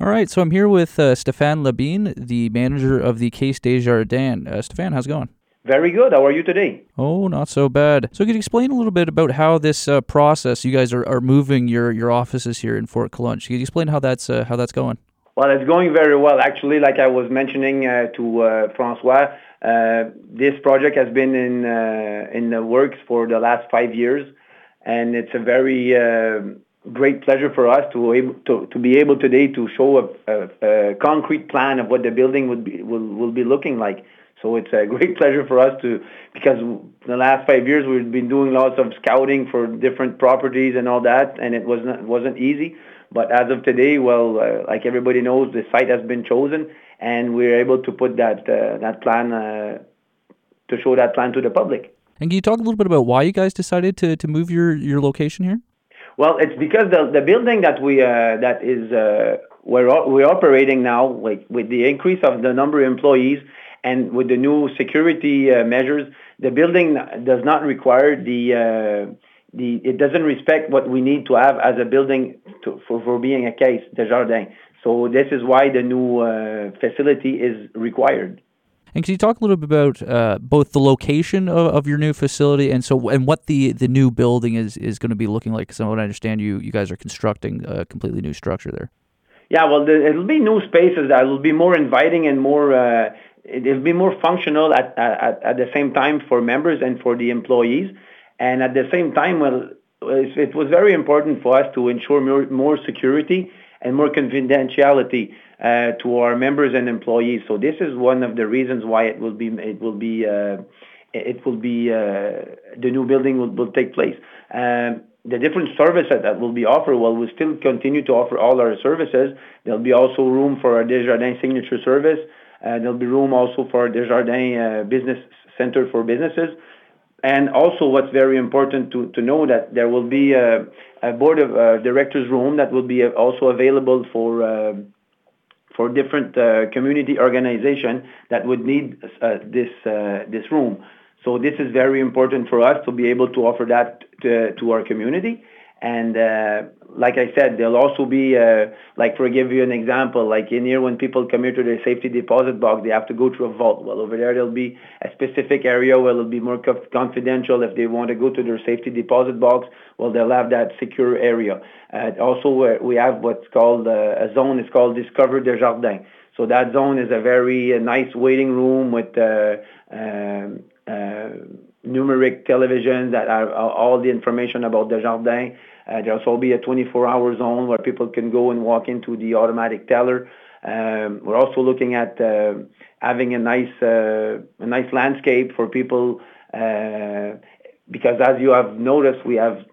All right, so I'm here with Stéphane Labine, the manager of the Caisse Desjardins. Stéphane, how's it going? Very good. How are you today? Oh, not so bad. So could you explain a little bit about how this process, you guys are moving your offices here in Fort Collonges. Could you explain how that's going? Well, it's going very well. Actually, like I was mentioning to Francois, this project has been in the works for the last 5 years, and it's a very great pleasure for us to be able today to show a concrete plan of what the building will be looking like. So it's a great pleasure for us because the last 5 years we've been doing lots of scouting for different properties and all that, and it wasn't easy. But as of today, well, like everybody knows, the site has been chosen, and we're able to put that plan to show that plan to the public. And can you talk a little bit about why you guys decided to move your location here? Well, it's because the building that we're operating now, like with the increase of the number of employees and with the new security measures, the building does not require it doesn't respect what we need to have as a building for being a Caisse Desjardins. So this is why the new facility is required. And can you talk a little bit about both the location of your new facility and what the new building is going to be looking like? Because I understand you guys are constructing a completely new structure there. Yeah, well, it'll be new spaces that will be more inviting and more. It'll be more functional at the same time for members and for the employees. And at the same time, well, it was very important for us to ensure more security and more confidentiality to our members and employees. So this is one of the reasons why the new building will take place. The different services that will be offered, well, we'll still continue to offer all our services. There'll be also room for our Desjardins signature service. There'll be room also for our Desjardins business center for businesses. And also what's very important to know that there will be a board of directors room that will be also available for different community organization that would need this room. So this is very important for us to be able to offer that to our community. And like I said, there'll also be, like for give you an example, like in here when people come here to their safety deposit box, they have to go through a vault. Well, over there, there'll be a specific area where it'll be more confidential. If they want to go to their safety deposit box, well, they'll have that secure area. Also, we have what's called a zone. It's called Discover Desjardins. So that zone is a very nice waiting room with numeric television that have all the information about Desjardins. There'll also be a 24-hour zone where people can go and walk into the automatic teller. We're also looking at having a nice landscape for people because, as you have noticed, we have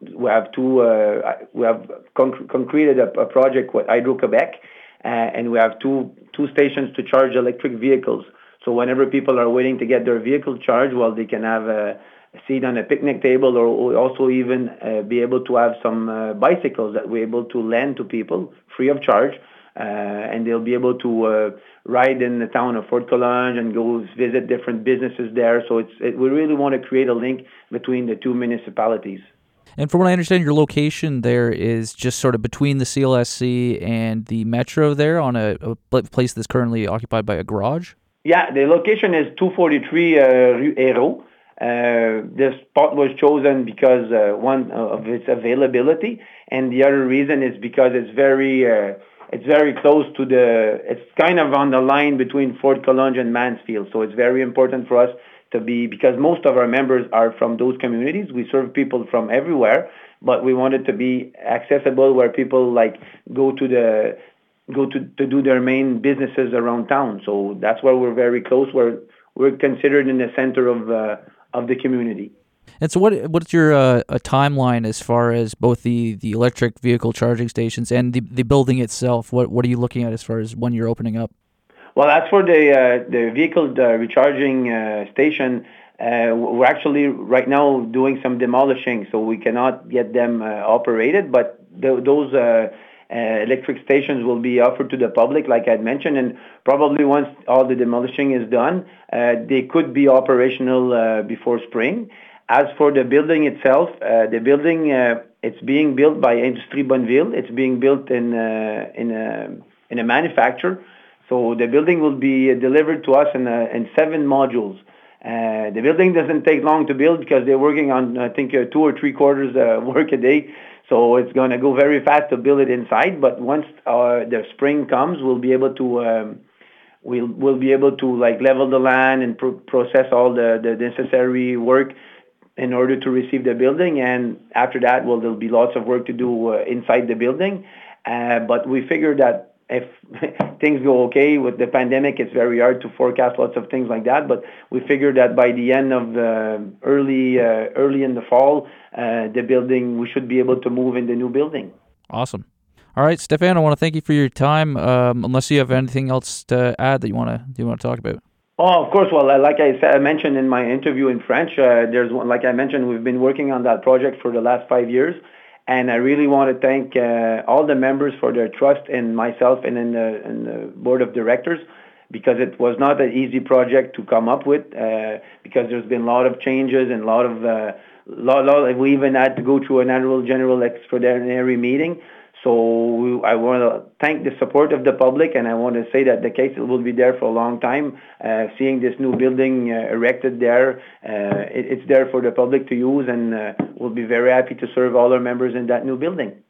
concreted a project with Hydro-Québec, and we have two stations to charge electric vehicles. So whenever people are waiting to get their vehicle charged, well, they can have a seat on a picnic table, or also even be able to have some bicycles that we're able to lend to people free of charge, and they'll be able to ride in the town of Fort Collonges and go visit different businesses there. So we really want to create a link between the two municipalities. And from what I understand, your location there is just sort of between the CLSC and the Metro there on a place that's currently occupied by a garage? Yeah, the location is 243 Rue Hérault. This spot was chosen because one of its availability, and the other reason is because it's very close to it's kind of on the line between Fort Collonges and Mansfield. So it's very important for us because most of our members are from those communities. We serve people from everywhere, but we want it to be accessible where people go to do their main businesses around town. So that's why we're very close. We're considered in the center of the community. And so what's your timeline as far as both the electric vehicle charging stations and the building itself? What are you looking at as far as when you're opening up? Well, as for the vehicle recharging station, we're actually right now doing some demolishing, so we cannot get them operated. But those electric stations will be offered to the public, like I mentioned, and probably once all the demolishing is done, they could be operational before spring. As for the building itself, it's being built by Industrie Bonneville. It's being built in in a manufacturer. So the building will be delivered to us in 7 modules. The building doesn't take long to build because they're working on, I think, 2 or 3 quarters work a day. So it's going to go very fast to build it inside. But once the spring comes, we'll be able to we'll be able to like level the land and process all the necessary work in order to receive the building. And after that, well, there'll be lots of work to do inside the building. But we figured that if things go okay with the pandemic, it's very hard to forecast lots of things like that. But we figured that by the end of early in the fall, the building, we should be able to move in the new building. Awesome. All right, Stéphane, I want to thank you for your time. Unless you have anything else to add that you want to talk about. Oh, of course. Well, like I mentioned in my interview in French, there's one, like I mentioned, we've been working on that project for the last 5 years. And I really want to thank all the members for their trust in myself and in the board of directors, because it was not an easy project to come up with, because there's been a lot of changes and we even had to go through an annual general extraordinary meeting. So I want to thank the support of the public, and I want to say that the case will be there for a long time. Seeing this new building erected there, it's there for the public to use, and we'll be very happy to serve all our members in that new building.